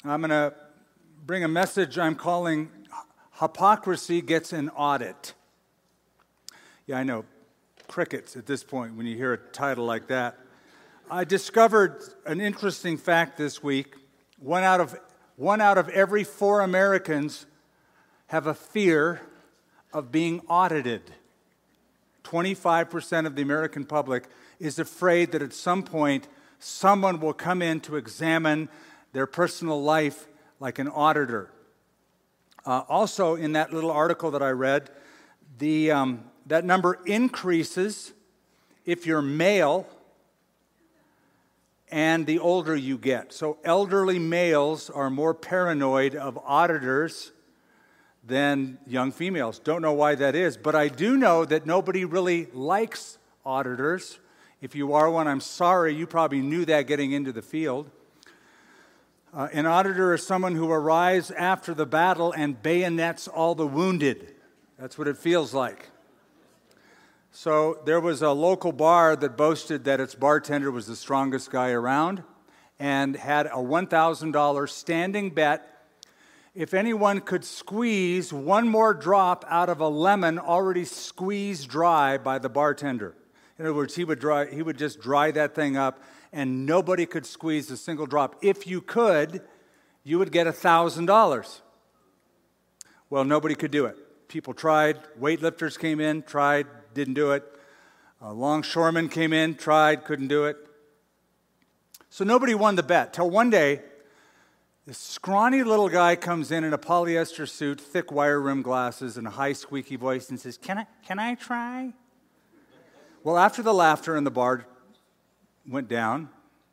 I'm going to bring a message I'm calling Hypocrisy Gets an Audit. Yeah, I know, crickets at this point when you hear a title like that. I discovered an interesting fact this week. One out of every 4 Americans have a fear of being audited. 25% of the American public is afraid that at some point someone will come in to examine their personal life like an auditor. Also, in that little article that I read, that number increases if you're male and the older you get. So elderly males are more paranoid of auditors than young females. Don't know why that is, but I do know that nobody really likes auditors. If you are one, I'm sorry. You probably knew that getting into the field. An auditor is someone who arrives after the battle and bayonets all the wounded. That's what it feels like. So there was a local bar that boasted that its bartender was the strongest guy around and had a $1,000 standing bet. If anyone could squeeze one more drop out of a lemon already squeezed dry by the bartender. In other words, he would just dry that thing up and nobody could squeeze a single drop. If you could, you would get $1,000. Well, nobody could do it. People tried. Weightlifters came in, tried, didn't do it. Longshoremen came in, tried, couldn't do it. So nobody won the bet till one day, this scrawny little guy comes in a polyester suit, thick wire rim glasses, and a high squeaky voice and says, Can I try? Well, after the laughter in the bar went down,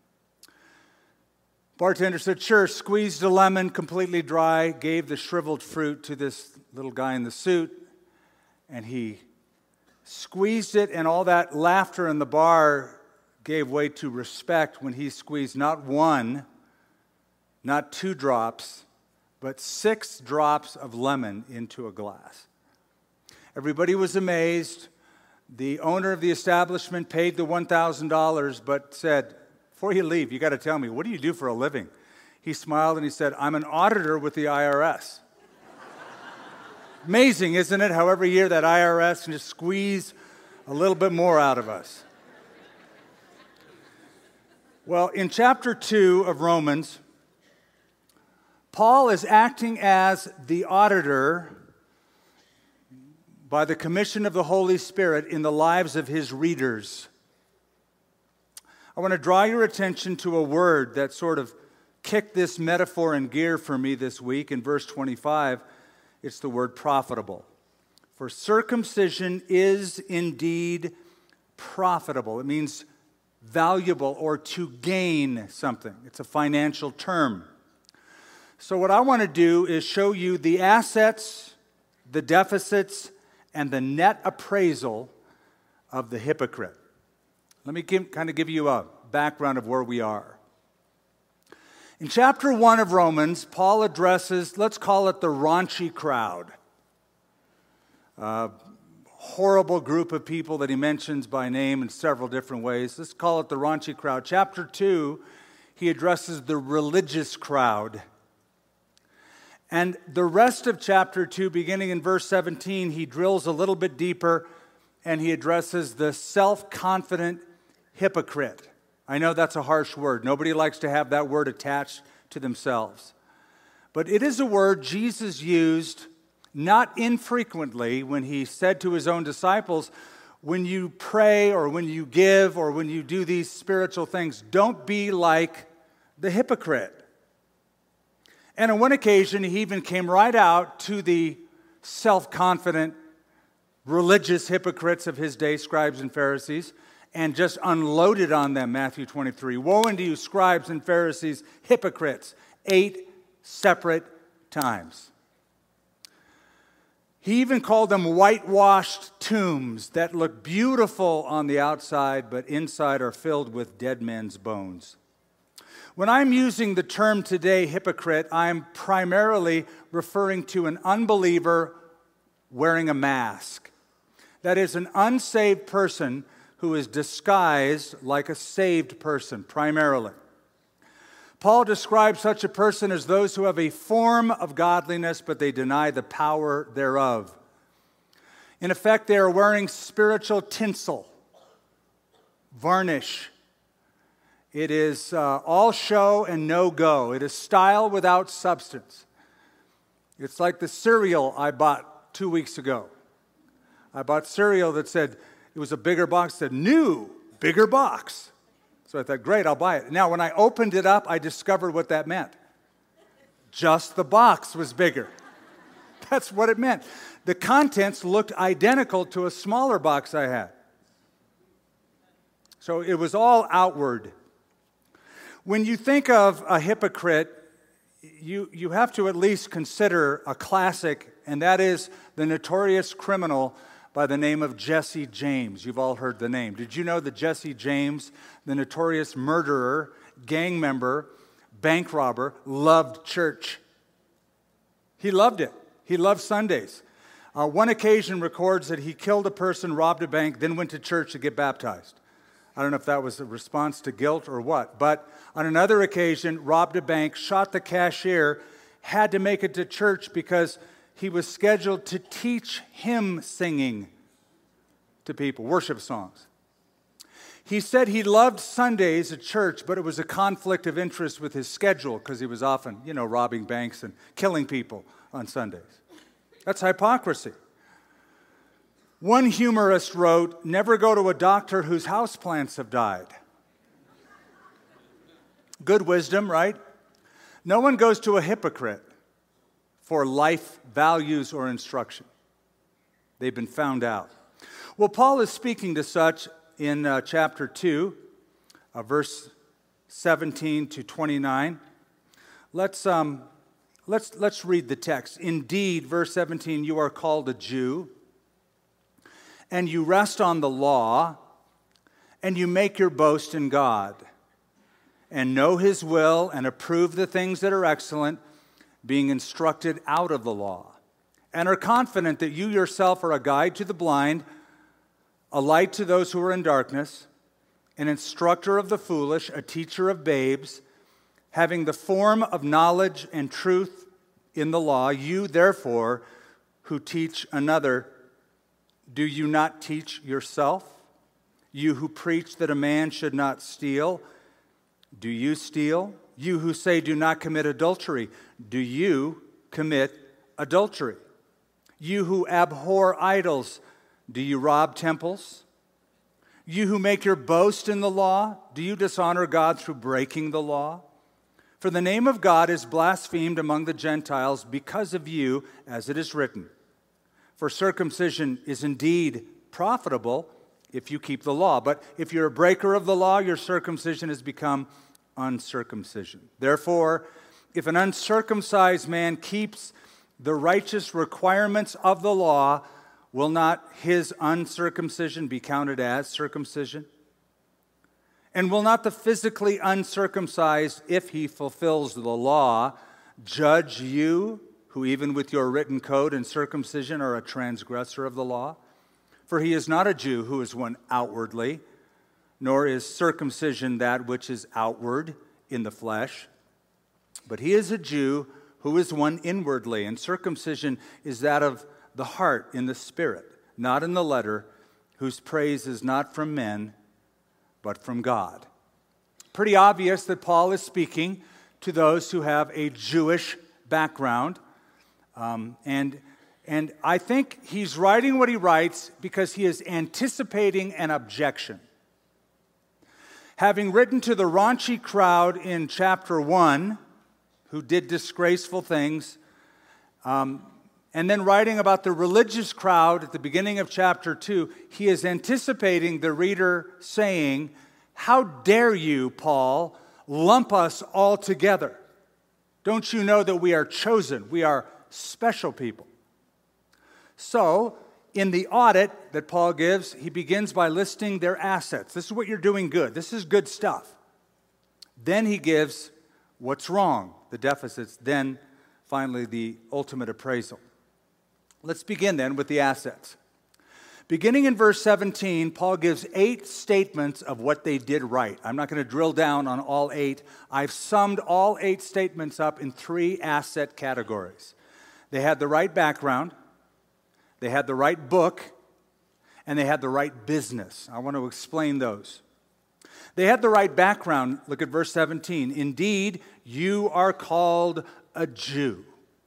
bartender said, sure, squeezed a lemon completely dry, gave the shriveled fruit to this little guy in the suit, and he squeezed it, and all that laughter in the bar gave way to respect when he squeezed not 1, not 2 drops, but 6 drops of lemon into a glass. Everybody was amazed. The owner of the establishment paid the $1,000, but said, before you leave, you got to tell me, what do you do for a living? He smiled and he said, I'm an auditor with the IRS. Amazing, isn't it, how every year that IRS can just squeeze a little bit more out of us. Well, in chapter 2 of Romans, Paul is acting as the auditor by the commission of the Holy Spirit in the lives of his readers. I want to draw your attention to a word that sort of kicked this metaphor in gear for me this week. In verse 25, it's the word profitable. For circumcision is indeed profitable. It means valuable or to gain something. It's a financial term. So what I want to do is show you the assets, the deficits, and the net appraisal of the hypocrite. Let me give you a background of where we are. In chapter 1 of Romans, Paul addresses, let's call it the raunchy crowd. A horrible group of people that he mentions by name in several different ways. Let's call it the raunchy crowd. Chapter 2, he addresses the religious crowd. And the rest of chapter 2, beginning in verse 17, he drills a little bit deeper and he addresses the self-confident hypocrite. I know that's a harsh word. Nobody likes to have that word attached to themselves. But it is a word Jesus used not infrequently when he said to his own disciples, when you pray or when you give or when you do these spiritual things, don't be like the hypocrite. And on one occasion, he even came right out to the self-confident religious hypocrites of his day, scribes and Pharisees, and just unloaded on them, Matthew 23. Woe unto you, scribes and Pharisees, hypocrites, 8 separate times. He even called them whitewashed tombs that look beautiful on the outside, but inside are filled with dead men's bones. When I'm using the term today, hypocrite, I'm primarily referring to an unbeliever wearing a mask. That is, an unsaved person who is disguised like a saved person, primarily. Paul describes such a person as those who have a form of godliness, but they deny the power thereof. In effect, they are wearing spiritual tinsel, varnish. It is all show and no go. It is style without substance. It's like the cereal I bought 2 weeks ago. I bought cereal that said, it was a bigger box, said new, bigger box. So I thought, great, I'll buy it. Now, when I opened it up, I discovered what that meant. Just the box was bigger. That's what it meant. The contents looked identical to a smaller box I had. So it was all outward. When you think of a hypocrite, you have to at least consider a classic, and that is the notorious criminal by the name of Jesse James. You've all heard the name. Did you know that Jesse James, the notorious murderer, gang member, bank robber, loved church? He loved it. He loved Sundays. One occasion records that he killed a person, robbed a bank, then went to church to get baptized. I don't know if that was a response to guilt or what, but on another occasion, robbed a bank, shot the cashier, had to make it to church because he was scheduled to teach hymn singing to people, worship songs. He said he loved Sundays at church, but it was a conflict of interest with his schedule because he was often, robbing banks and killing people on Sundays. That's hypocrisy. One humorist wrote, "Never go to a doctor whose houseplants have died." Good wisdom, right? No one goes to a hypocrite for life values or instruction. They've been found out. Well, Paul is speaking to such in chapter 2, verse 17 to 29. Let's read the text. Indeed, verse 17, you are called a Jew, and you rest on the law, and you make your boast in God, and know His will, and approve the things that are excellent, being instructed out of the law, and are confident that you yourself are a guide to the blind, a light to those who are in darkness, an instructor of the foolish, a teacher of babes, having the form of knowledge and truth in the law. You, therefore, who teach another, do you not teach yourself? You who preach that a man should not steal, do you steal? You who say do not commit adultery, do you commit adultery? You who abhor idols, do you rob temples? You who make your boast in the law, do you dishonor God through breaking the law? For the name of God is blasphemed among the Gentiles because of you, as it is written. For circumcision is indeed profitable if you keep the law. But if you're a breaker of the law, your circumcision has become uncircumcision. Therefore, if an uncircumcised man keeps the righteous requirements of the law, will not his uncircumcision be counted as circumcision? And will not the physically uncircumcised, if he fulfills the law, judge you, who even with your written code and circumcision are a transgressor of the law? For he is not a Jew who is one outwardly, nor is circumcision that which is outward in the flesh, but he is a Jew who is one inwardly, and circumcision is that of the heart in the spirit, not in the letter, whose praise is not from men, but from God. Pretty obvious that Paul is speaking to those who have a Jewish background. And I think he's writing what he writes because he is anticipating an objection. Having written to the raunchy crowd in chapter 1, who did disgraceful things, and then writing about the religious crowd at the beginning of chapter 2, he is anticipating the reader saying, "How dare you, Paul, lump us all together? Don't you know that we are chosen? We are special people." So, in the audit that Paul gives, he begins by listing their assets. This is what you're doing good. This is good stuff. Then he gives what's wrong, the deficits. Then, finally, the ultimate appraisal. Let's begin then with the assets. Beginning in verse 17, Paul gives 8 statements of what they did right. I'm not going to drill down on all 8. I've summed all 8 statements up in 3 asset categories. They had the right background, they had the right book, and they had the right business. I want to explain those. They had the right background. Look at verse 17. Indeed, you are called a Jew.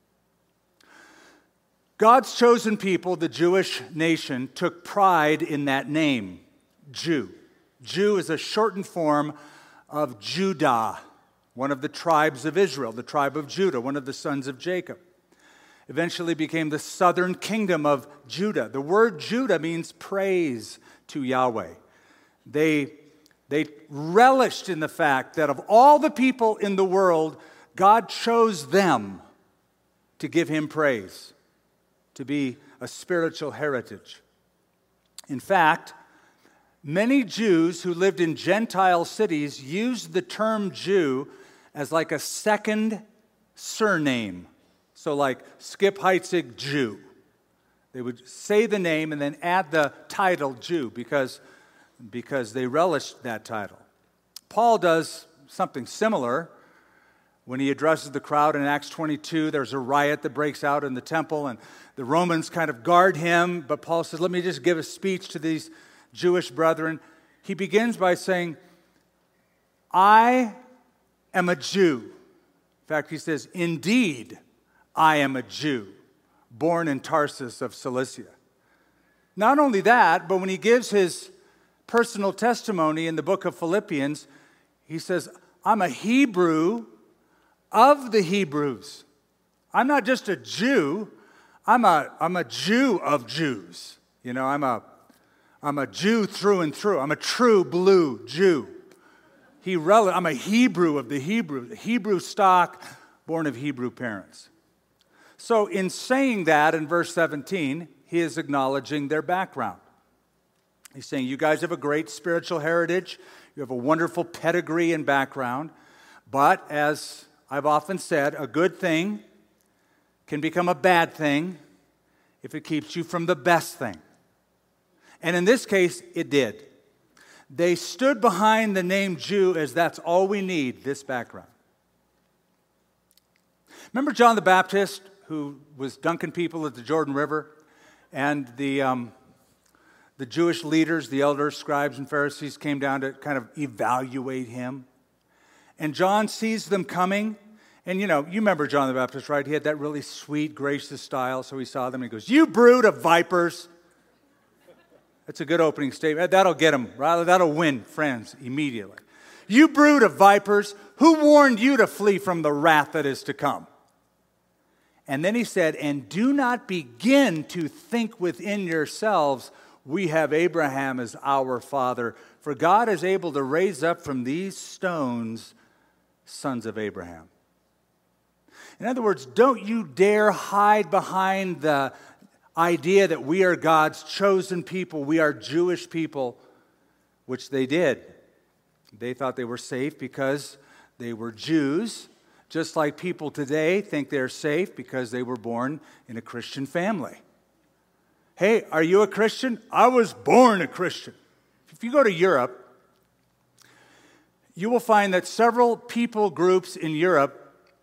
God's chosen people, the Jewish nation, took pride in that name, Jew. Jew is a shortened form of Judah, one of the tribes of Israel, the tribe of Judah, one of the sons of Jacob. Eventually became the southern kingdom of Judah. The word Judah means praise to Yahweh. They relished in the fact that of all the people in the world, God chose them to give him praise, to be a spiritual heritage. In fact, many Jews who lived in Gentile cities used the term Jew as like a second surname. So like Skip Heitzig, Jew. They would say the name and then add the title Jew because they relished that title. Paul does something similar. When he addresses the crowd in Acts 22, there's a riot that breaks out in the temple, and the Romans kind of guard him, but Paul says, let me just give a speech to these Jewish brethren. He begins by saying, I am a Jew. In fact, he says, indeed, I am a Jew, born in Tarsus of Cilicia. Not only that, but when he gives his personal testimony in the book of Philippians, he says, I'm a Hebrew of the Hebrews. I'm not just a Jew, I'm a Jew of Jews. You know, I'm a Jew through and through. I'm a true blue Jew. I'm a Hebrew of the Hebrews, Hebrew stock, born of Hebrew parents. So in saying that in verse 17, he is acknowledging their background. He's saying, you guys have a great spiritual heritage. You have a wonderful pedigree and background. But as I've often said, a good thing can become a bad thing if it keeps you from the best thing. And in this case, it did. They stood behind the name Jew as that's all we need, this background. Remember John the Baptist, who was dunking people at the Jordan River, and the Jewish leaders, the elders, scribes, and Pharisees came down to kind of evaluate him. And John sees them coming. And you remember John the Baptist, right? He had that really sweet, gracious style. So he saw them and he goes, you brood of vipers. That's a good opening statement. That'll get him, right? That'll win friends immediately. You brood of vipers, who warned you to flee from the wrath that is to come? And then he said, and do not begin to think within yourselves, we have Abraham as our father, for God is able to raise up from these stones sons of Abraham. In other words, don't you dare hide behind the idea that we are God's chosen people, we are Jewish people, which they did. They thought they were safe because they were Jews, just like people today think they're safe because they were born in a Christian family. Hey, are you a Christian? I was born a Christian. If you go to Europe, you will find that several people groups in Europe,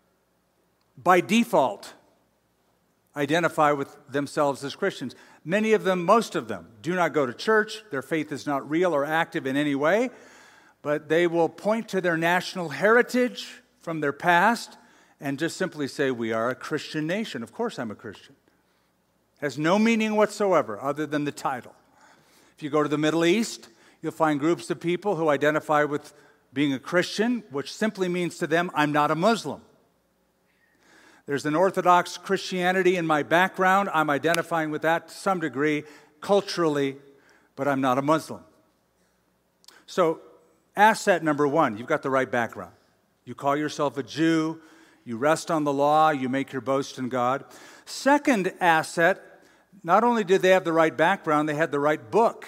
by default, identify with themselves as Christians. Many of them, most of them, do not go to church. Their faith is not real or active in any way, but they will point to their national heritage from their past and just simply say, we are a Christian nation. Of course I'm a Christian. Has no meaning whatsoever other than the title. If you go to the Middle East, you'll find groups of people who identify with being a Christian, which simply means to them, I'm not a Muslim. There's an Orthodox Christianity in my background. I'm identifying with that to some degree culturally, but I'm not a Muslim. So, asset number one, you've got the right background. You call yourself a Jew, you rest on the law, you make your boast in God. Second asset, not only did they have the right background, they had the right book.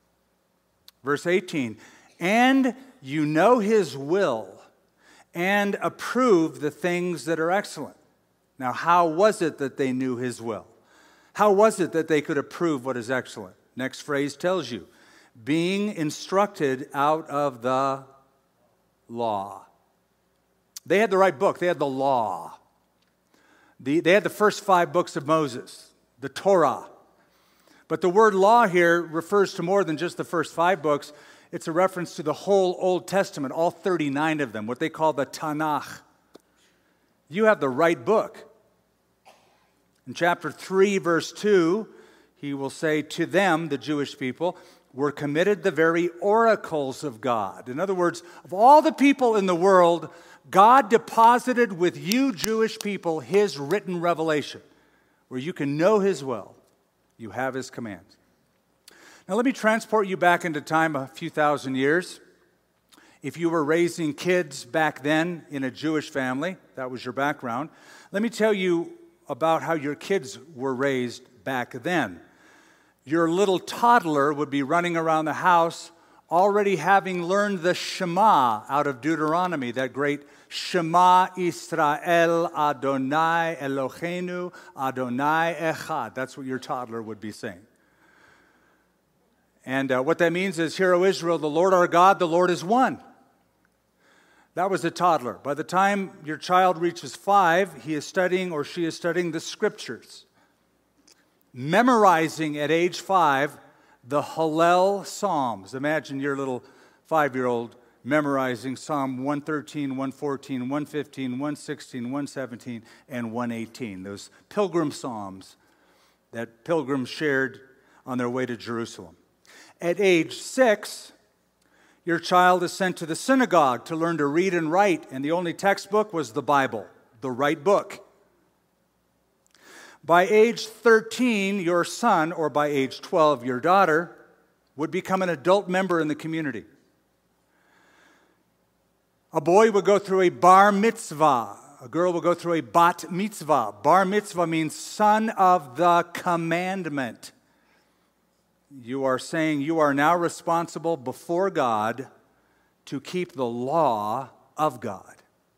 Verse 18, and you know his will and approve the things that are excellent. Now, how was it that they knew his will? How was it that they could approve what is excellent? Next phrase tells you, being instructed out of the law. They had the right book. They had the law. They had the first 5 books of Moses, the Torah. But the word law here refers to more than just the first 5 books. It's a reference to the whole Old Testament, all 39 of them, what they call the Tanakh. You have the right book. In chapter 3, verse 2, he will say, to them, the Jewish people, were committed the very oracles of God. In other words, of all the people in the world, God deposited with you Jewish people His written revelation, where you can know His will. You have His commands. Now let me transport you back into time a few thousand years. If you were raising kids back then in a Jewish family, that was your background, let me tell you about how your kids were raised back then. Your little toddler would be running around the house already having learned the Shema out of Deuteronomy, that great Shema Israel Adonai Eloheinu Adonai Echad. That's what your toddler would be saying. And what that means is, hear, O Israel, the Lord our God, the Lord is one. That was a toddler. By the time your child reaches 5, he is studying or she is studying the Scriptures. Memorizing at age 5 the Hallel Psalms. Imagine your little 5-year-old memorizing Psalm 113, 114, 115, 116, 117, and 118. Those pilgrim psalms that pilgrims shared on their way to Jerusalem. At age 6, your child is sent to the synagogue to learn to read and write, and the only textbook was the Bible, the right book. By age 13, your son, or by age 12, your daughter, would become an adult member in the community. A boy would go through a bar mitzvah. A girl will go through a bat mitzvah. Bar mitzvah means son of the commandment. You are saying you are now responsible before God to keep the law of God.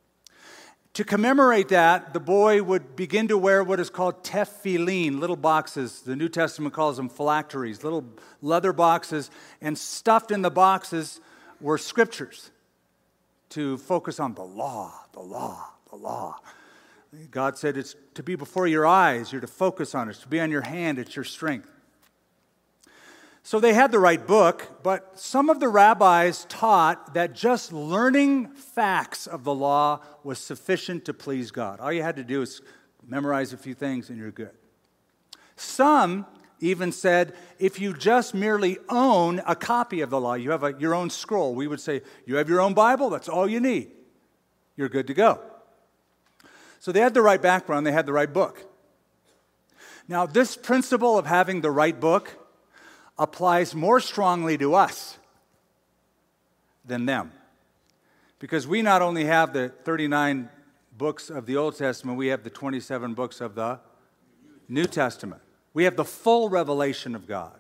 To commemorate that, the boy would begin to wear what is called tefillin, little boxes. The New Testament calls them phylacteries, little leather boxes, and stuffed in the boxes were scriptures to focus on the law, the law, the law. God said it's to be before your eyes, you're to focus on it. It's to be on your hand, it's your strength. So they had the right book, but some of the rabbis taught that just learning facts of the law was sufficient to please God. All you had to do is memorize a few things and you're good. Some even said, if you just merely own a copy of the law, you have your own scroll. We would say, you have your own Bible, that's all you need. You're good to go. So they had the right background, they had the right book. Now, this principle of having the right book applies more strongly to us than them. Because we not only have the 39 books of the Old Testament, we have the 27 books of the New Testament. We have the full revelation of God.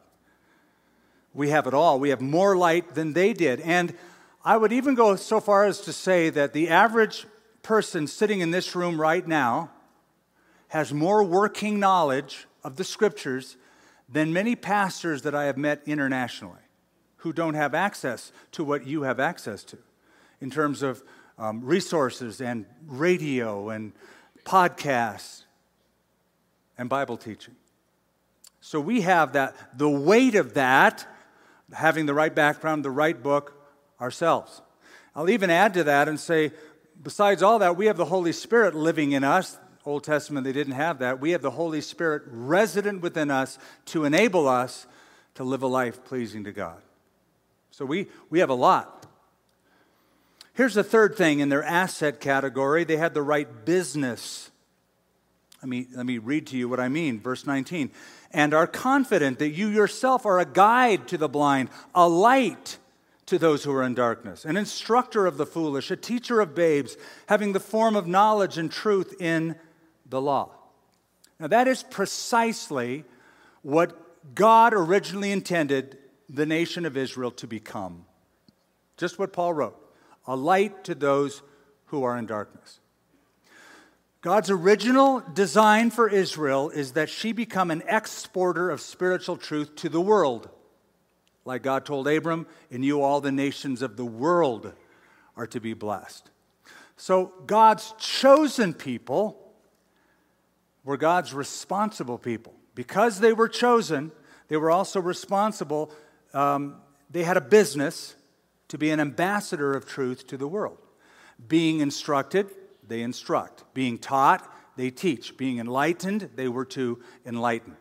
We have it all. We have more light than they did. And I would even go so far as to say that the average person sitting in this room right now has more working knowledge of the Scriptures than many pastors that I have met internationally who don't have access to what you have access to in terms of resources and radio and podcasts and Bible teaching. So we have that, the weight of that, having the right background, the right book ourselves. I'll even add to that and say, besides all that, we have the Holy Spirit living in us. Old Testament, they didn't have that. We have the Holy Spirit resident within us to enable us to live a life pleasing to God. So we have a lot. Here's the third thing in their asset category. They had the right business. Let me read to you what I mean. Verse 19. And are confident that you yourself are a guide to the blind, a light to those who are in darkness, an instructor of the foolish, a teacher of babes, having the form of knowledge and truth in the law. Now that is precisely what God originally intended the nation of Israel to become. Just what Paul wrote, a light to those who are in darkness. God's original design for Israel is that she become an exporter of spiritual truth to the world. Like God told Abram, "In you all the nations of the world are to be blessed." So God's chosen people were God's responsible people. Because they were chosen, they were also responsible. They had a business to be an ambassador of truth to the world. Being instructed, they instruct. Being taught, they teach. Being enlightened, they were to enlighten.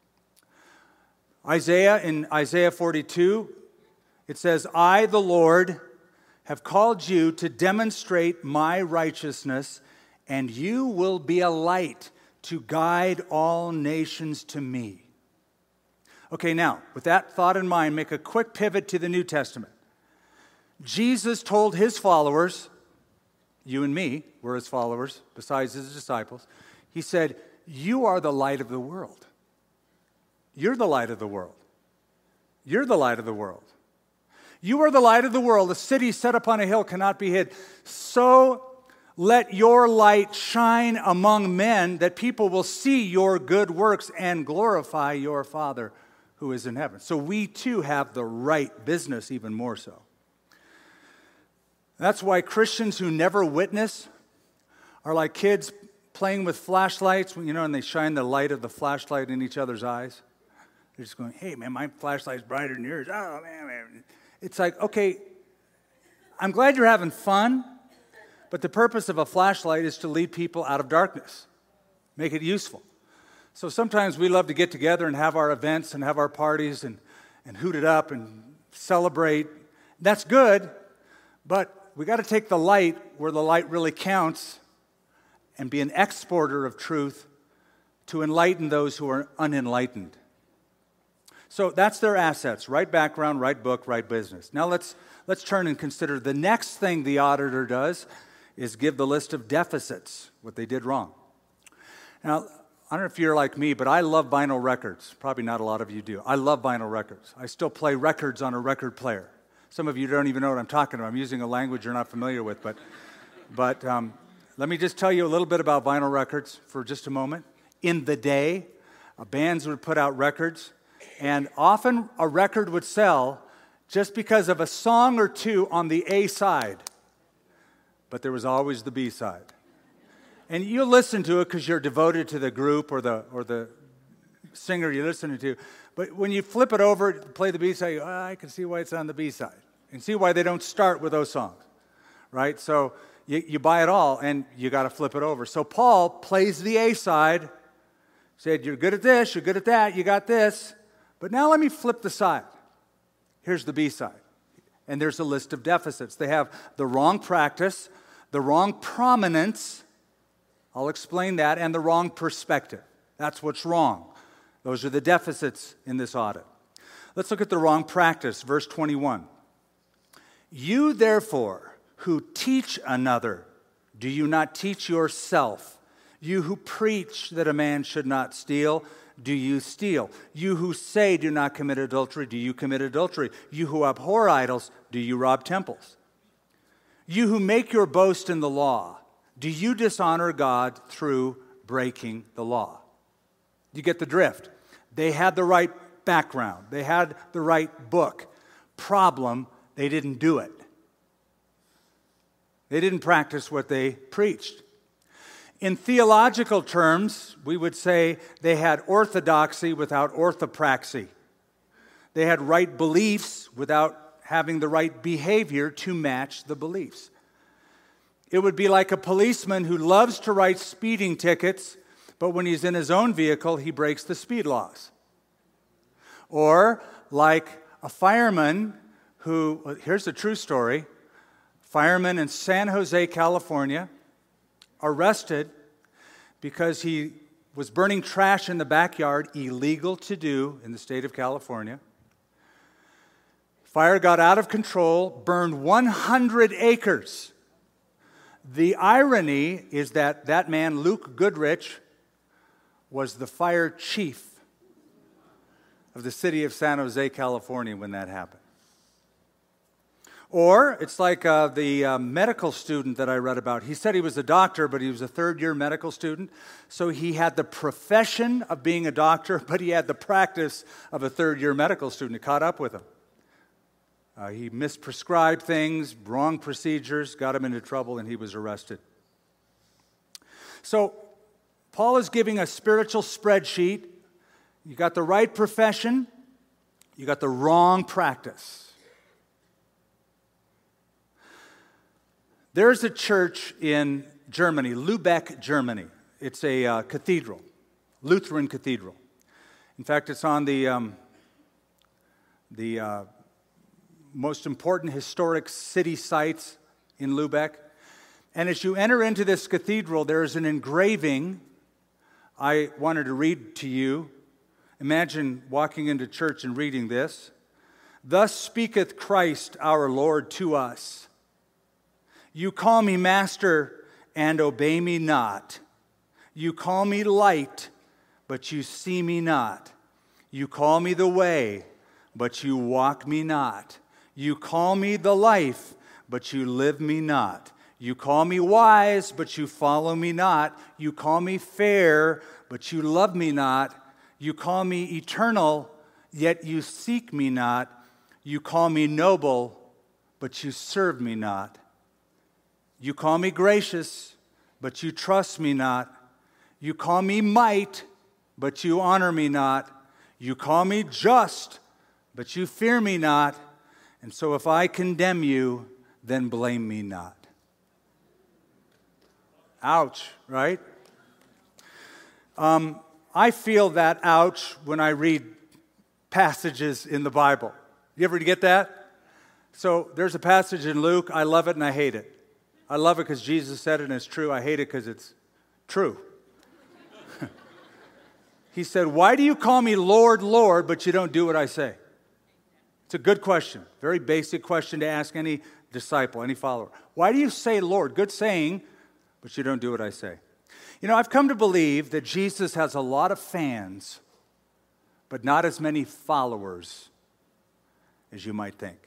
In Isaiah 42, it says, "I, the Lord, have called you to demonstrate my righteousness, and you will be a light to guide all nations to me." Okay, now, with that thought in mind, make a quick pivot to the New Testament. Jesus told his followers, you and me were his followers, besides his disciples. He said, "You are the light of the world." You're the light of the world. You're the light of the world. You are the light of the world. A city set upon a hill cannot be hid. So let your light shine among men, that people will see your good works and glorify your Father who is in heaven. So we too have the right business, even more so. That's why Christians who never witness are like kids playing with flashlights, and they shine the light of the flashlight in each other's eyes. They're just going, "Hey, man, my flashlight's brighter than yours." Oh, man. It's like, okay, I'm glad you're having fun, but the purpose of a flashlight is to lead people out of darkness, make it useful. So sometimes we love to get together and have our events and have our parties and hoot it up and celebrate. That's good, but we got to take the light where the light really counts and be an exporter of truth to enlighten those who are unenlightened. So that's their assets: right background, right book, right business. Now let's turn and consider the next thing the auditor does is give the list of deficits, what they did wrong. Now, I don't know if you're like me, but I love vinyl records. Probably not a lot of you do. I love vinyl records. I still play records on a record player. Some of you don't even know what I'm talking about. I'm using a language you're not familiar with, but let me just tell you a little bit about vinyl records for just a moment. In the day, bands would put out records, and often a record would sell just because of a song or two on the A side, but there was always the B side. And you'll listen to it because you're devoted to the group or the singer you're listening to. But when you flip it over, play the B side, I can see why it's on the B side. And see why they don't start with those songs, right? So you buy it all, and you got to flip it over. So Paul plays the A side, said, "You're good at this, you're good at that, you got this. But now let me flip the side. Here's the B side." And there's a list of deficits. They have the wrong practice, the wrong prominence, I'll explain that, and the wrong perspective. That's what's wrong. Those are the deficits in this audit. Let's look at the wrong practice, verse 21. "You therefore who teach another, do you not teach yourself? You who preach that a man should not steal, do you steal? You who say do not commit adultery, do you commit adultery? You who abhor idols, do you rob temples? You who make your boast in the law, do you dishonor God through breaking the law?" You get the drift. They had the right background. They had the right book. Problem, they didn't do it. They didn't practice what they preached. In theological terms, we would say they had orthodoxy without orthopraxy. They had right beliefs without having the right behavior to match the beliefs. It would be like a policeman who loves to write speeding tickets, but when he's in his own vehicle, he breaks the speed laws. Or like a fireman who, here's a true story, fireman in San Jose, California, arrested because he was burning trash in the backyard, illegal to do in the state of California. Fire got out of control, burned 100 acres. The irony is that that man, Luke Goodrich, was the fire chief of the city of San Jose, California, when that happened. Or it's like the medical student that I read about. He said he was a doctor, but he was a third-year medical student. So he had the profession of being a doctor, but he had the practice of a third-year medical student. It caught up with him. He misprescribed things, wrong procedures, got him into trouble, and he was arrested. So Paul is giving a spiritual spreadsheet. You got the right profession, you got the wrong practice. There's a church in Germany, Lübeck, Germany. It's a cathedral, Lutheran cathedral. In fact, it's on the most important historic city sites in Lübeck. And as you enter into this cathedral, there's an engraving I wanted to read to you. Imagine walking into church and reading this. Thus speaketh Christ our Lord to us. You call me master and obey me not. You call me light, but you see me not. You call me the way, but you walk me not. You call me the life, but you live me not. You call me wise, but you follow me not. You call me fair, but you love me not. You call me eternal, yet you seek me not. You call me noble, but you serve me not. You call me gracious, but you trust me not. You call me might, but you honor me not. You call me just, but you fear me not. And so if I condemn you, then blame me not. Ouch, right? I feel that ouch when I read passages in the Bible. You ever get that? So there's a passage in Luke. I love it and I hate it. I love it because Jesus said it and it's true. I hate it because it's true. He said, why do you call me Lord, Lord, but you don't do what I say? It's a good question. Very basic question to ask any disciple, any follower. Why do you say Lord? Good saying, but you don't do what I say. You know, I've come to believe that Jesus has a lot of fans, but not as many followers as you might think.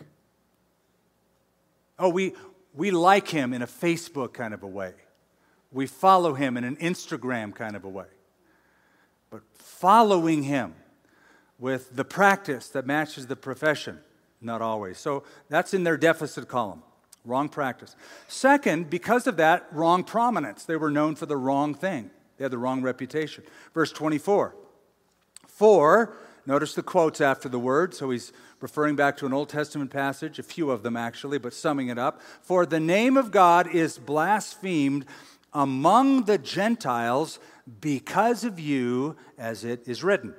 Oh, we like him in a Facebook kind of a way. We follow him in an Instagram kind of a way. But following him with the practice that matches the profession, not always. So that's in their deficit column. Wrong practice. Second, because of that, wrong prominence. They were known for the wrong thing. They had the wrong reputation. Verse 24. For, notice the quotes after the word, so he's referring back to an Old Testament passage, a few of them actually, but summing it up. For the name of God is blasphemed among the Gentiles because of you, as it is written.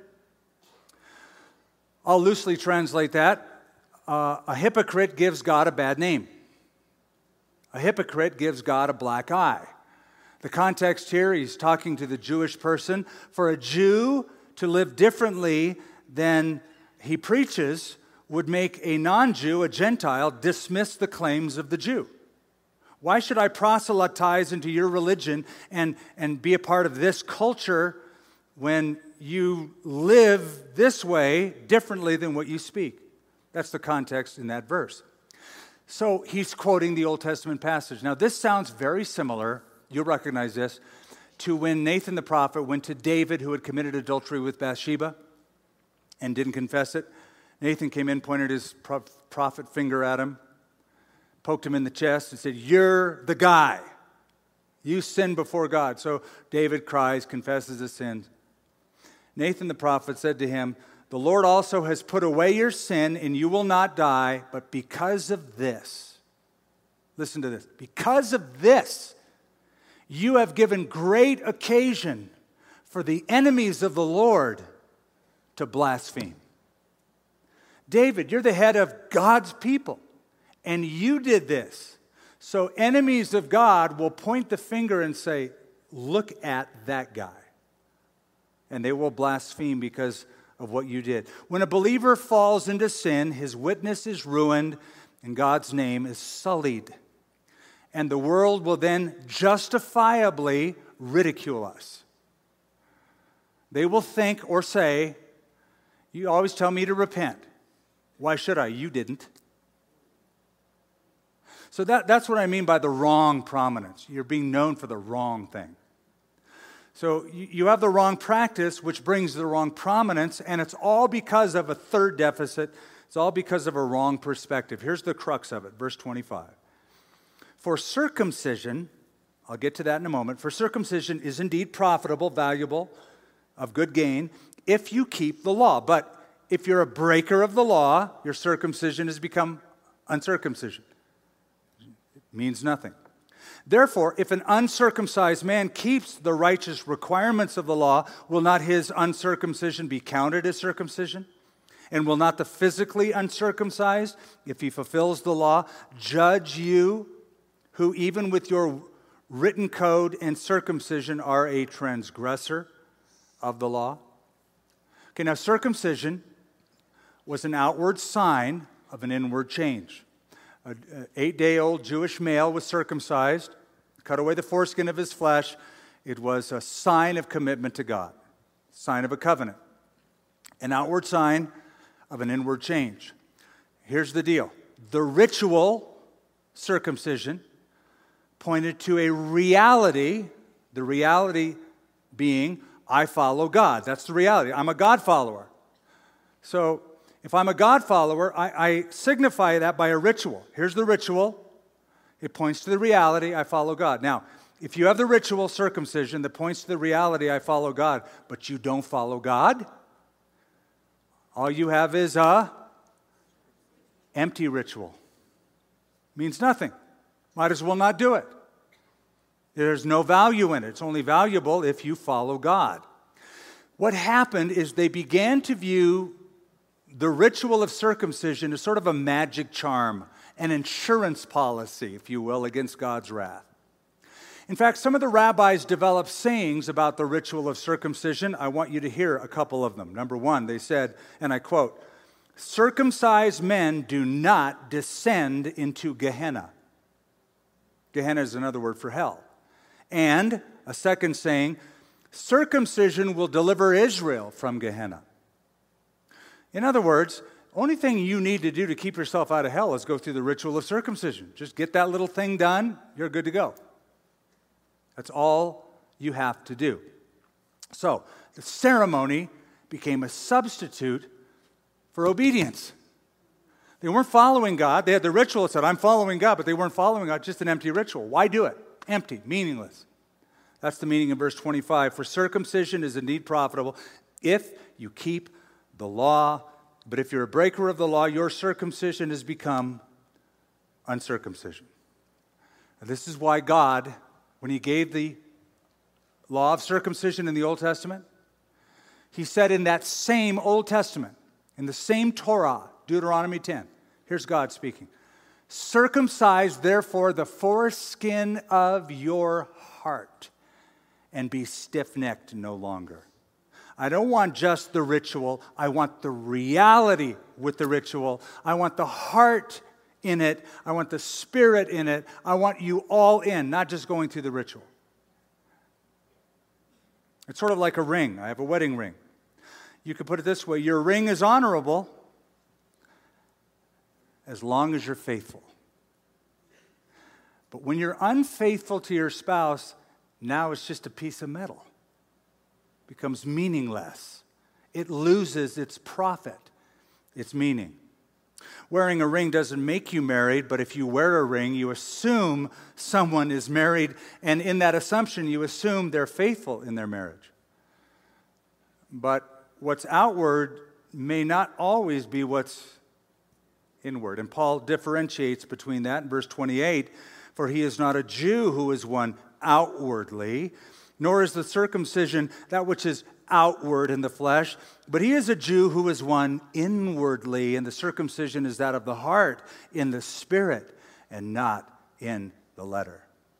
I'll loosely translate that. A hypocrite gives God a bad name. A hypocrite gives God a black eye. The context here, he's talking to the Jewish person. For a Jew to live differently than he preaches would make a non-Jew, a Gentile, dismiss the claims of the Jew. Why should I proselytize into your religion and be a part of this culture when you live this way differently than what you speak? That's the context in that verse. So he's quoting the Old Testament passage. Now this sounds very similar, you'll recognize this, to when Nathan the prophet went to David who had committed adultery with Bathsheba and didn't confess it. Nathan came in, pointed his prophet finger at him, poked him in the chest and said, you're the guy. You sinned before God. So David cries, confesses his sins. Nathan the prophet said to him, the Lord also has put away your sin and you will not die, but because of this, listen to this, because of this, you have given great occasion for the enemies of the Lord to blaspheme. David, you're the head of God's people, and you did this. So enemies of God will point the finger and say, look at that guy. And they will blaspheme because of what you did. When a believer falls into sin, his witness is ruined and God's name is sullied. And the world will then justifiably ridicule us. They will think or say, you always tell me to repent. Why should I? You didn't. So that's what I mean by the wrong prominence. You're being known for the wrong thing. So you have the wrong practice, which brings the wrong prominence, and it's all because of a third deficit. It's all because of a wrong perspective. Here's the crux of it, verse 25. For circumcision, I'll get to that in a moment, for circumcision is indeed profitable, valuable, of good gain, if you keep the law. But if you're a breaker of the law, your circumcision has become uncircumcision. It means nothing. Therefore, if an uncircumcised man keeps the righteous requirements of the law, will not his uncircumcision be counted as circumcision? And will not the physically uncircumcised, if he fulfills the law, judge you, who even with your written code and circumcision are a transgressor of the law? Okay, now circumcision was an outward sign of an inward change. An 8-day-old Jewish male was circumcised, cut away the foreskin of his flesh. It was a sign of commitment to God, sign of a covenant, an outward sign of an inward change. Here's the deal. The ritual circumcision pointed to a reality, the reality being, I follow God. That's the reality. I'm a God follower. So if I'm a God follower, I signify that by a ritual. Here's the ritual. It points to the reality, I follow God. Now, if you have the ritual circumcision that points to the reality, I follow God, but you don't follow God, all you have is a empty ritual. Means nothing. Might as well not do it. There's no value in it. It's only valuable if you follow God. What happened is they began to view the ritual of circumcision as sort of a magic charm, an insurance policy, if you will, against God's wrath. In fact, some of the rabbis developed sayings about the ritual of circumcision. I want you to hear a couple of them. Number one, they said, and I quote, circumcised men do not descend into Gehenna. Gehenna is another word for hell. And a second saying, circumcision will deliver Israel from Gehenna. In other words, only thing you need to do to keep yourself out of hell is go through the ritual of circumcision. Just get that little thing done, you're good to go. That's all you have to do. So, the ceremony became a substitute for obedience. They weren't following God. They had the ritual that said, I'm following God, but they weren't following God, just an empty ritual. Why do it? Empty, meaningless. That's the meaning in verse 25. For circumcision is indeed profitable if you keep the law, but if you're a breaker of the law, your circumcision has become uncircumcision. And this is why God, when he gave the law of circumcision in the Old Testament, he said in that same Old Testament, in the same Torah, Deuteronomy 10, here's God speaking, circumcise therefore the foreskin of your heart and be stiff-necked no longer. I don't want just the ritual. I want the reality with the ritual. I want the heart in it. I want the spirit in it. I want you all in, not just going through the ritual. It's sort of like a ring. I have a wedding ring. You could put it this way. Your ring is honorable as long as you're faithful. But when you're unfaithful to your spouse, now it's just a piece of metal. Becomes meaningless. It loses its profit, its meaning. Wearing a ring doesn't make you married, but if you wear a ring, you assume someone is married, and in that assumption, you assume they're faithful in their marriage. But what's outward may not always be what's inward. And Paul differentiates between that in verse 28, for he is not a Jew who is one outwardly, nor is the circumcision that which is outward in the flesh, but he is a Jew who is one inwardly, and the circumcision is that of the heart in the spirit and not in the letter.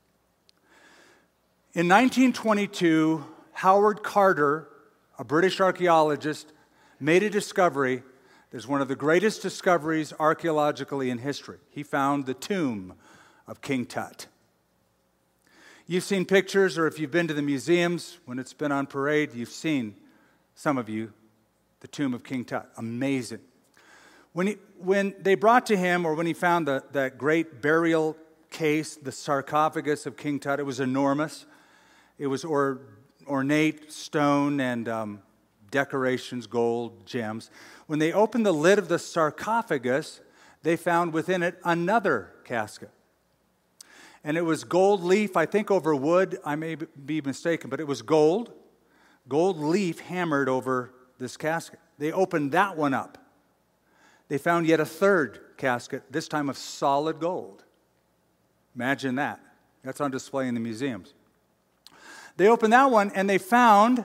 In 1922, Howard Carter, a British archaeologist, made a discovery that's one of the greatest discoveries archaeologically in history. He found the tomb of King Tut. You've seen pictures, or if you've been to the museums when it's been on parade, you've seen, some of you, the tomb of King Tut. Amazing. When they brought to him, or when he found that great burial case, the sarcophagus of King Tut. It was enormous. It was ornate stone and decorations, gold, gems. When they opened the lid of the sarcophagus, they found within it another casket. And it was gold leaf, I think over wood. I may be mistaken, but it was gold leaf hammered over this casket. They opened that one up. They found yet a third casket, this time of solid gold. Imagine that. That's on display in the museums. They opened that one and they found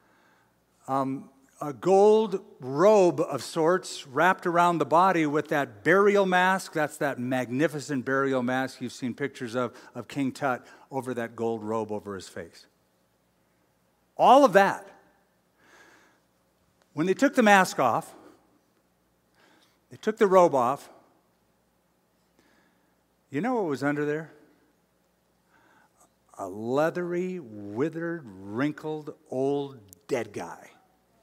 a gold robe of sorts wrapped around the body with that burial mask. That's that magnificent burial mask you've seen pictures of King Tut over that gold robe over his face. All of that. When they took the mask off, they took the robe off, you know what was under there? A leathery, withered, wrinkled, old, dead guy.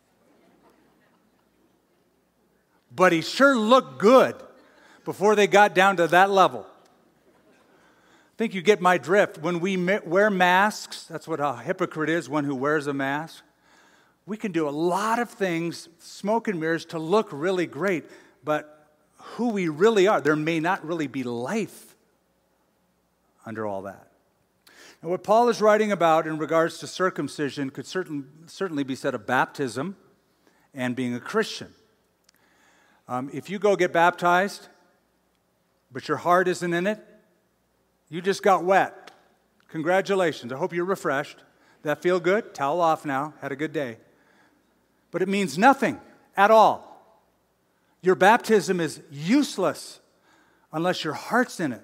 But he sure looked good before they got down to that level. I think you get my drift. When we wear masks, that's what a hypocrite is, one who wears a mask. We can do a lot of things, smoke and mirrors, to look really great, but who we really are, there may not really be life under all that. And what Paul is writing about in regards to circumcision could certainly be said of baptism and being a Christian. If you go get baptized, but your heart isn't in it, you just got wet. Congratulations. I hope you're refreshed. That feel good? Towel off now. Had a good day. But it means nothing at all. Your baptism is useless unless your heart's in it.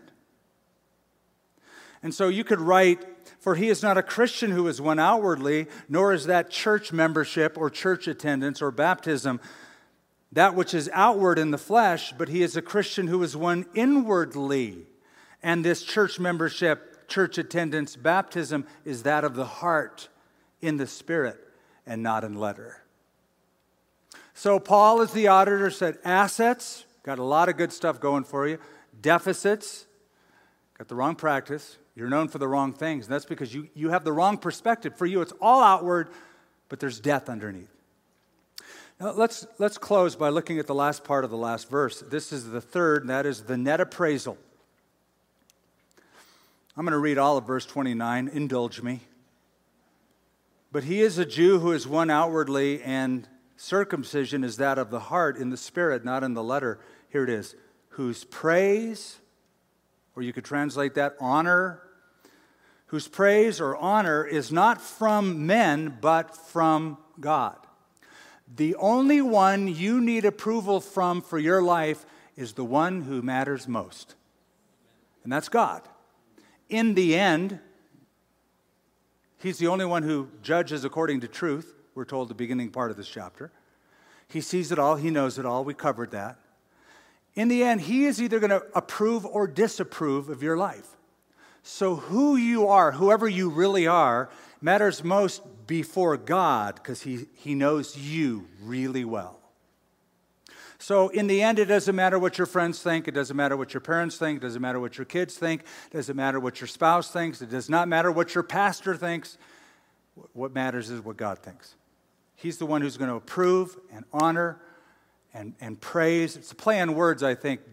And so you could write, for he is not a Christian who is one outwardly, nor is that church membership or church attendance or baptism that which is outward in the flesh, but he is a Christian who is one inwardly. And this church membership, church attendance, baptism is that of the heart in the spirit and not in letter. So Paul, as the auditor, said assets, got a lot of good stuff going for you. Deficits, got the wrong practice. You're known for the wrong things. And that's because you have the wrong perspective. For you, it's all outward, but there's death underneath. Now, let's close by looking at the last part of the last verse. This is the third, and that is the net appraisal. I'm going to read all of verse 29. Indulge me. But he is a Jew who is one outwardly, and circumcision is that of the heart in the spirit, not in the letter. Here it is. Whose praise, or you could translate that honor, whose praise or honor is not from men, but from God. The only one you need approval from for your life is the one who matters most. And that's God. In the end, he's the only one who judges according to truth. We're told the beginning part of this chapter. He sees it all. He knows it all. We covered that. In the end, he is either going to approve or disapprove of your life. So who you are, whoever you really are, matters most before God because he knows you really well. So in the end, it doesn't matter what your friends think. It doesn't matter what your parents think. It doesn't matter what your kids think. It doesn't matter what your spouse thinks. It does not matter what your pastor thinks. What matters is what God thinks. He's the one who's going to approve and honor and praise. It's a play on words, I think.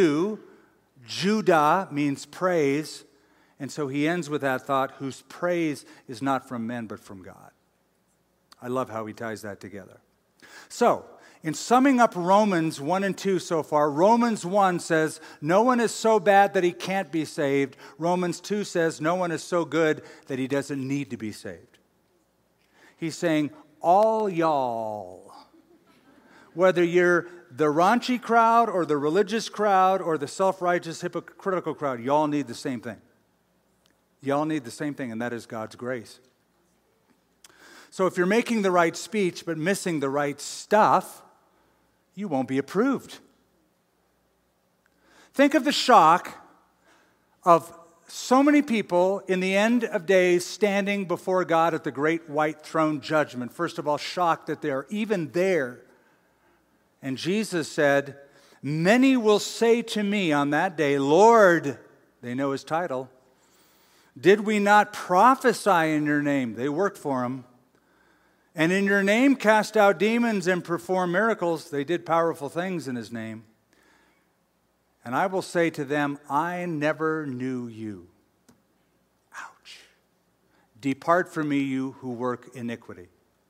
Judah means praise. And so he ends with that thought, whose praise is not from men, but from God. I love how he ties that together. So, in summing up Romans 1 and 2 so far, Romans 1 says, no one is so bad that he can't be saved. Romans 2 says, no one is so good that he doesn't need to be saved. He's saying, all y'all, whether you're the raunchy crowd or the religious crowd or the self-righteous hypocritical crowd, y'all need the same thing. Y'all need the same thing, and that is God's grace. So if you're making the right speech but missing the right stuff, you won't be approved. Think of the shock of so many people in the end of days standing before God at the great white throne judgment. First of all, shocked that they're even there. And Jesus said, many will say to me on that day, Lord, They know his title. Did we not prophesy in your name? They worked for him. And in your name cast out demons and perform miracles. They did powerful things in his name. And I will say to them, I never knew you. Ouch. Depart from me, you who work iniquity.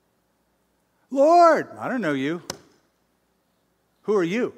Lord, I don't know you. Who are you?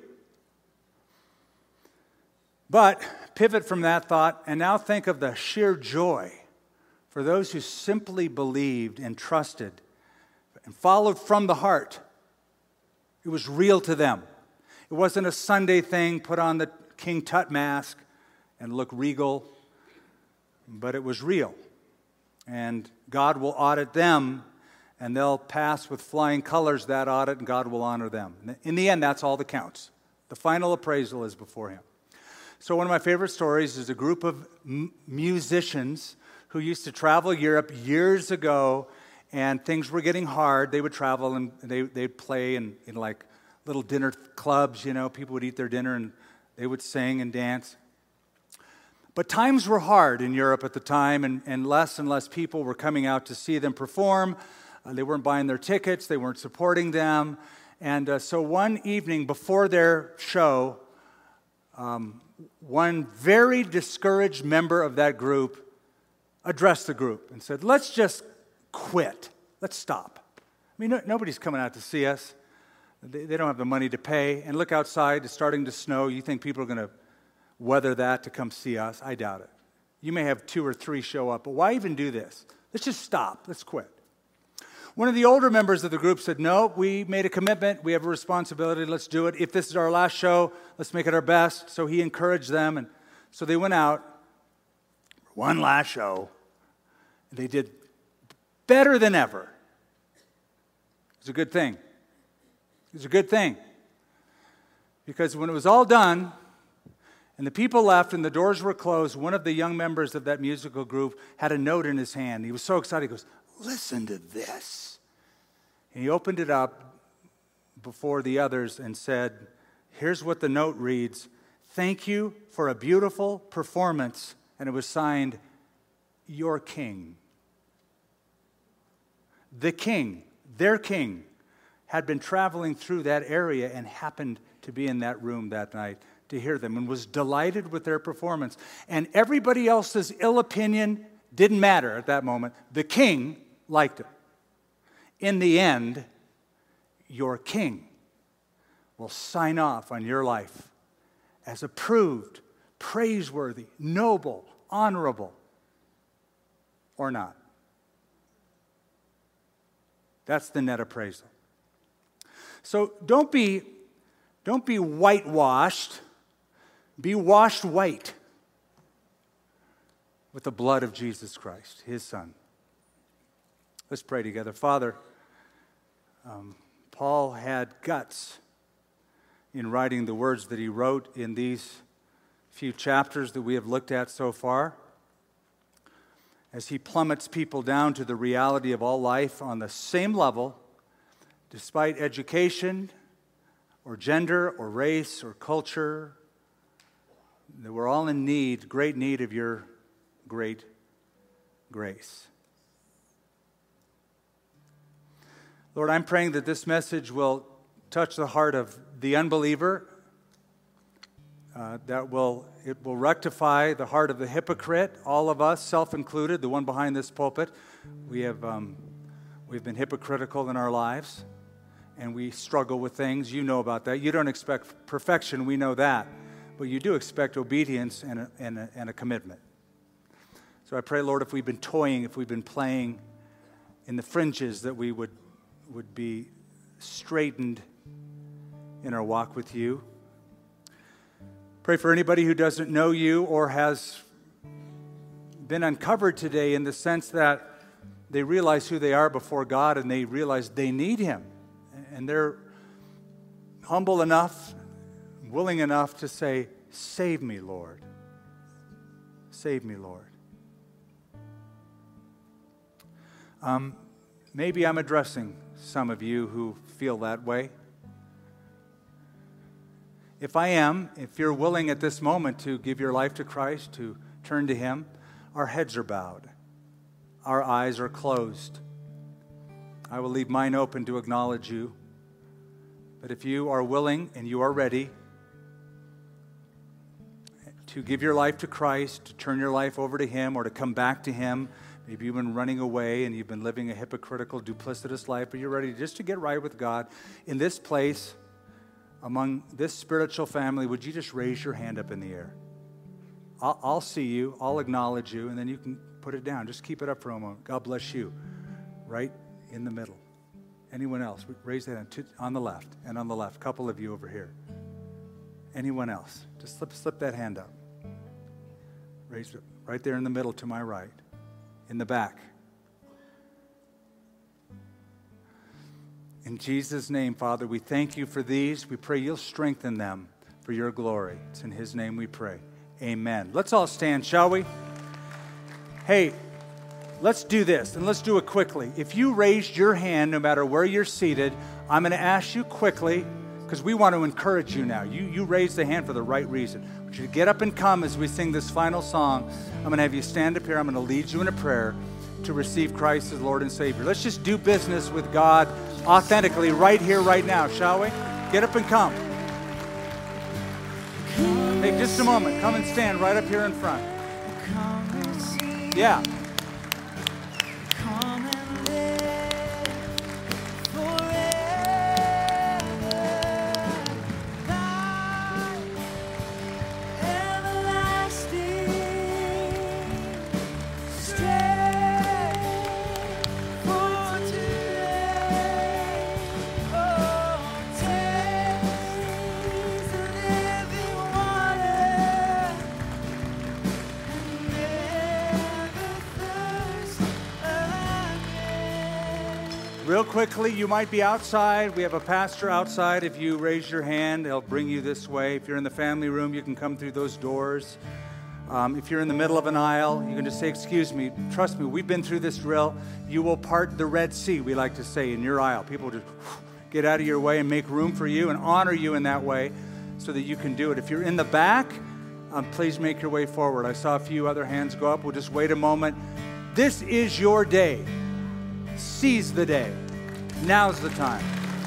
But pivot from that thought and now think of the sheer joy for those who simply believed and trusted and followed from the heart. It was real to them. It wasn't a Sunday thing, put on the King Tut mask and look regal, but it was real. And God will audit them, and they'll pass with flying colors that audit, and God will honor them. In the end, that's all that counts. The final appraisal is before him. So one of my favorite stories is a group of musicians who used to travel Europe years ago, and things were getting hard. They would travel, and they'd play in like little dinner clubs, you know. People would eat their dinner, and they would sing and dance. But times were hard in Europe at the time, and less people were coming out to see them perform. They weren't buying their tickets. They weren't supporting them. And so one evening before their show, one very discouraged member of that group addressed the group and said, let's just quit. Let's stop. I mean, nobody's coming out to see us. They don't have the money to pay. And look outside, it's starting to snow. You think people are going to weather that to come see us? I doubt it. You may have 2 or 3 show up, but why even do this? Let's just stop. Let's quit. One of the older members of the group said, no, we made a commitment. We have a responsibility. Let's do it. If this is our last show, let's make it our best. So he encouraged them. And so they went out, one last show. And they did better than ever. It was a good thing. It was a good thing. Because when it was all done, and the people left and the doors were closed, one of the young members of that musical group had a note in his hand. He was so excited. He goes, listen to this. And he opened it up before the others and said, here's what the note reads. Thank you for a beautiful performance. And it was signed, your king. The king, their king, had been traveling through that area and happened to be in that room that night to hear them and was delighted with their performance. And everybody else's ill opinion didn't matter at that moment. The king liked it. In the end, your king will sign off on your life as approved, praiseworthy, noble, honorable, or not. That's the net appraisal. So don't be whitewashed. Be washed white with the blood of Jesus Christ, his Son. Let's pray together. Father, Paul had guts in writing the words that he wrote in these few chapters that we have looked at so far. As he plummets people down to the reality of all life on the same level, despite education or gender or race or culture, that we're all in need, great need of your great grace. Lord, I'm praying that this message will touch the heart of the unbeliever, it will rectify the heart of the hypocrite, all of us, self-included, the one behind this pulpit. We've been hypocritical in our lives, and we struggle with things. You know about that. You don't expect perfection, we know that, but you do expect obedience and a commitment. So I pray, Lord, if we've been toying, if we've been playing in the fringes, that we would be straightened in our walk with you. Pray for anybody who doesn't know you or has been uncovered today in the sense that they realize who they are before God and they realize they need him. And they're humble enough, willing enough to say, save me, Lord. Save me, Lord. Maybe I'm addressing some of you who feel that way. If you're willing at this moment to give your life to Christ, to turn to Him, our heads are bowed. Our eyes are closed. I will leave mine open to acknowledge you. But if you are willing and you are ready to give your life to Christ, to turn your life over to Him or to come back to Him, maybe you've been running away and you've been living a hypocritical, duplicitous life, but you're ready just to get right with God, in this place, among this spiritual family, would you just raise your hand up in the air? I'll see you, I'll acknowledge you, and then you can put it down. Just keep it up for a moment. God bless you. Right in the middle. Anyone else? Raise that hand on the left and on the left. A couple of you over here. Anyone else? Just slip that hand up. Raise it right there in the middle to my right. In the back. In Jesus' name, Father, we thank you for these. We pray you'll strengthen them for your glory. It's in His name we pray. Amen. Let's all stand, shall we? Hey, let's do this, and let's do it quickly. If you raised your hand, no matter where you're seated, I'm going to ask you quickly, because we want to encourage you now. You raised the hand for the right reason. I want you to get up and come as we sing this final song. I'm going to have you stand up here. I'm going to lead you in a prayer to receive Christ as Lord and Savior. Let's just do business with God authentically right here, right now, shall we? Get up and come. Take just a moment. Come and stand right up here in front. Yeah. Real quickly, you might be outside. We have a pastor outside. If you raise your hand, he'll bring you this way. If you're in the family room, you can come through those doors. If you're in the middle of an aisle, you can just say, excuse me. Trust me, we've been through this drill. You will part the Red Sea, we like to say, in your aisle. People just get out of your way and make room for you and honor you in that way so that you can do it. If you're in the back, please make your way forward. I saw a few other hands go up. We'll just wait a moment. This is your day. Seize the day. Now's the time.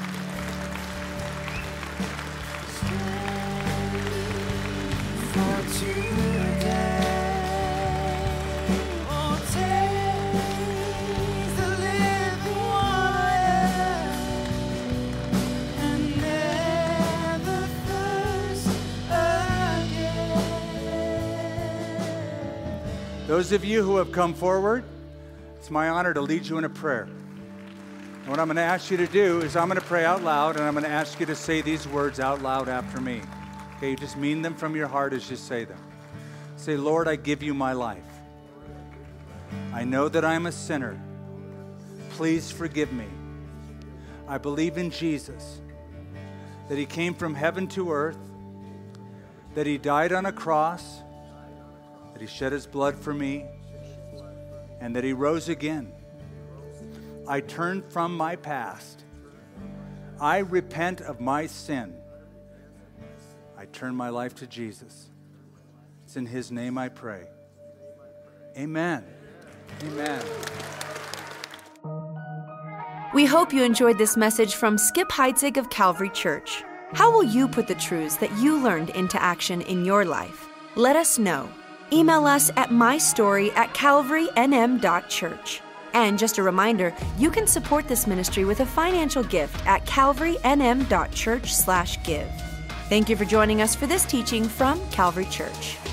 Those of you who have come forward, it's my honor to lead you in a prayer. And what I'm going to ask you to do is I'm going to pray out loud, and I'm going to ask you to say these words out loud after me. Okay, you just mean them from your heart as you say them. Say, Lord, I give you my life. I know that I'm a sinner. Please forgive me. I believe in Jesus, that He came from heaven to earth, that He died on a cross, that He shed His blood for me, and that He rose again. I turn from my past. I repent of my sin. I turn my life to Jesus. It's in His name I pray. Amen. Amen. We hope you enjoyed this message from Skip Heitzig of Calvary Church. How will you put the truths that you learned into action in your life? Let us know. Email us at mystory@calvarynm.church. And just a reminder, you can support this ministry with a financial gift at calvarynm.church/give. Thank you for joining us for this teaching from Calvary Church.